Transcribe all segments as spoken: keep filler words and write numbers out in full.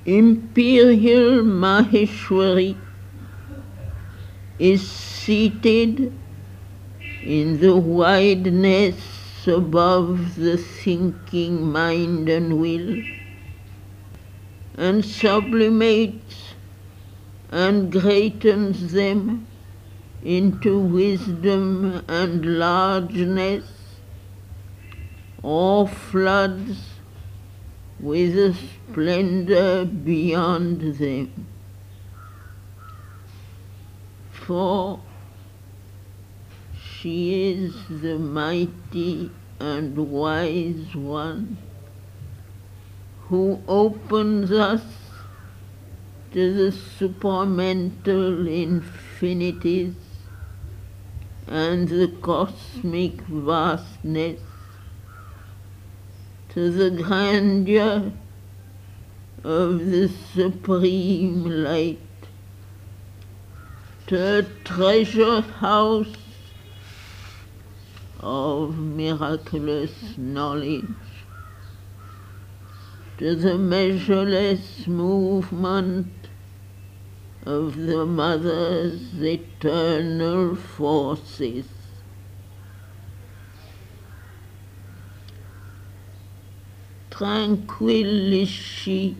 Imperial Maheshwari is seated in the wideness above the thinking mind and will, and sublimates and greatens them into wisdom and largeness, or floods with a splendor beyond them. For she is the mighty and wise one who opens us to the supramental infinities and the cosmic vastness, to the grandeur of the supreme light, to a treasure house of miraculous knowledge, to the measureless movement of the Mother's eternal forces. Tranquil is she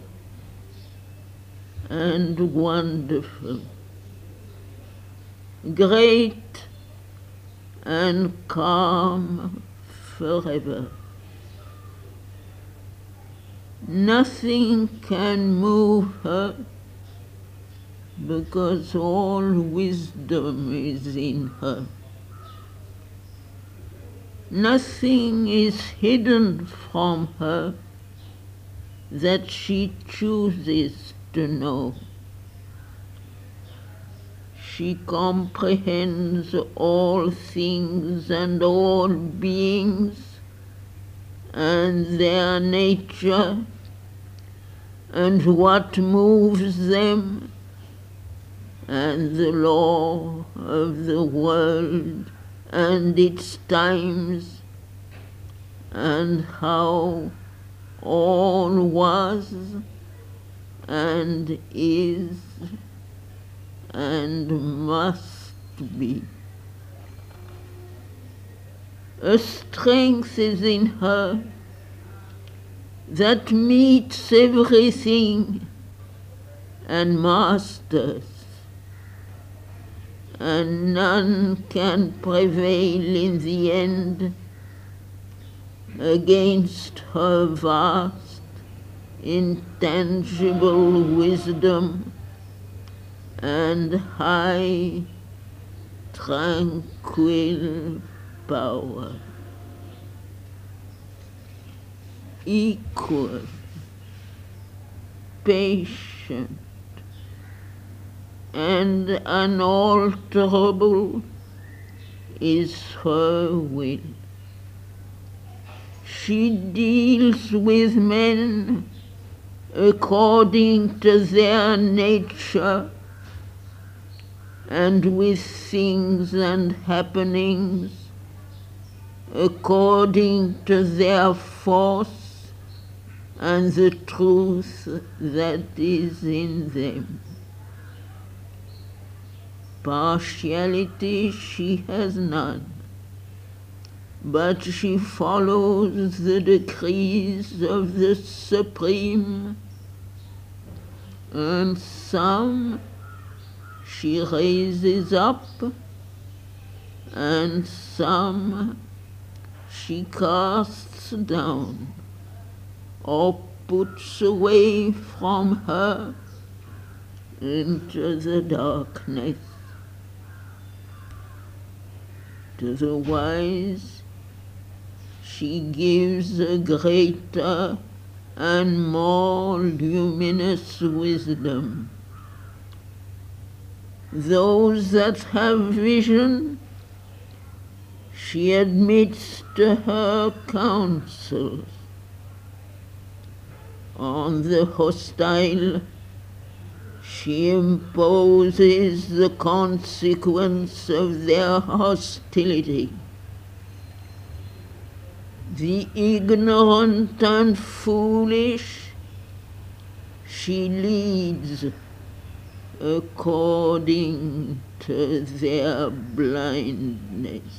and wonderful, great and calm forever. Nothing can move her, because all wisdom is in her. Nothing is hidden from her that she chooses to know. She comprehends all things and all beings and their nature and what moves them and the law of the world and its times and how all was and is and must be. A strength is in her that meets everything and masters, and none can prevail in the end against her vast, intangible wisdom and high, tranquil power. Equal, patient, and unalterable is her will. She deals with men according to their nature and with things and happenings according to their force and the truth that is in them. Partiality she has none, but she follows the decrees of the Supreme, and some she raises up, and some she casts down or puts away from her into the darkness. To the wise she gives a greater and more luminous wisdom. Those that have vision she admits to her counsels. On the hostile she imposes the consequence of their hostility. The ignorant and foolish she leads according to their blindness.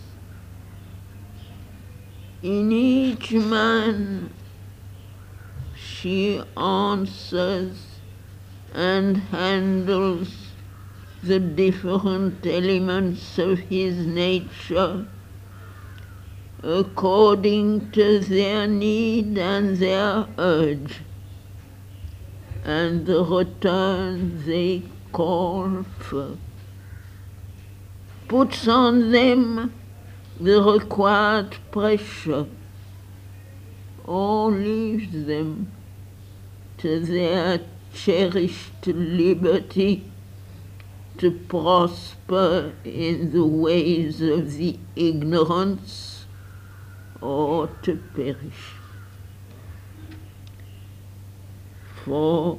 In each man she answers and handles the different elements of his nature according to their need and their urge, and the return they call for, puts on them the required pressure, or leaves them to their cherished liberty to prosper in the ways of the ignorance or to perish. For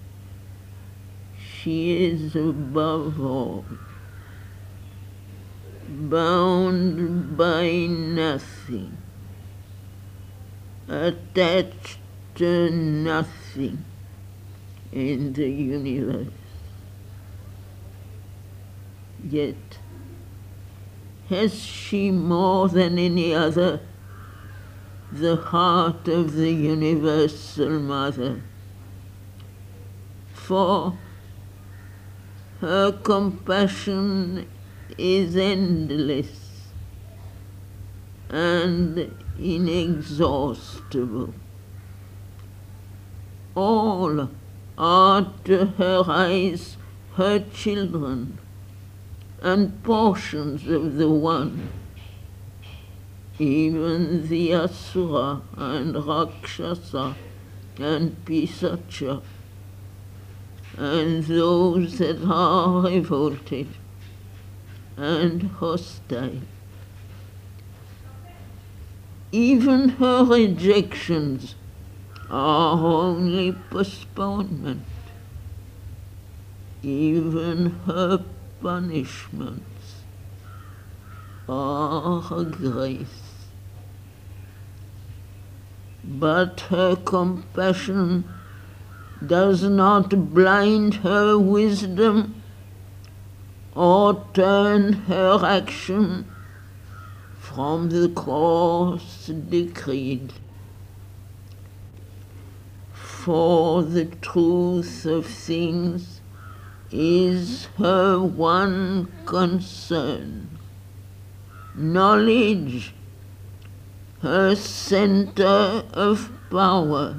she is above all bound by nothing, attached to nothing in the universe. Yet has she more than any other the heart of the Universal Mother, for her compassion is endless and inexhaustible. All are to her eyes her children and portions of the One. Even the Asura and Rakshasa and Pisacha, and those that are revolted and hostile. Even her rejections are only postponement. Even her punishments are grace. But her compassion does not blind her wisdom or turn her action from the course decreed. For the truth of things is her one concern. Knowledge, her center of power,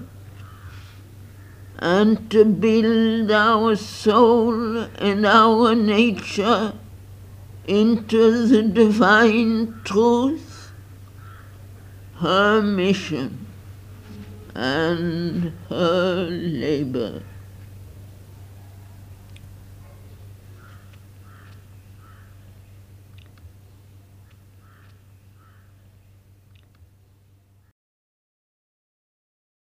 and to build our soul and our nature into the divine truth, her mission and her labor.